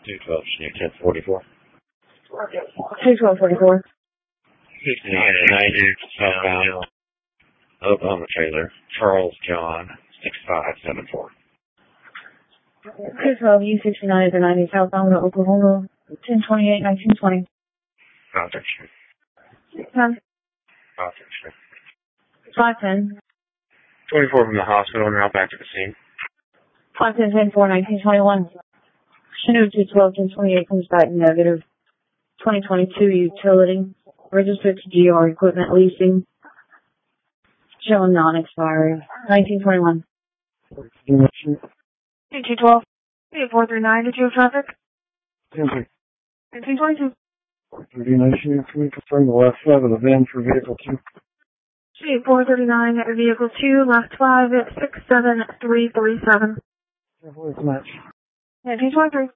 212, Chinook 1044. 21244. 6990, southbound, Oklahoma trailer, Charles John, 6574. 212 U69 90 southbound Oklahoma, 1028 1920. Contact you. 10. Contact you. 510. 24 from the hospital, now back to the scene. 510 4 1921. Chinook 212 1028 comes back negative. 2022 utility. Registered to GR equipment leasing. Showing non-expired. 1921. 212. 439, did you have traffic? 1922. 439, can we confirm the last 5 of the van for vehicle 2? 439, vehicle 2, last 5, 67337. Voice match. 1923.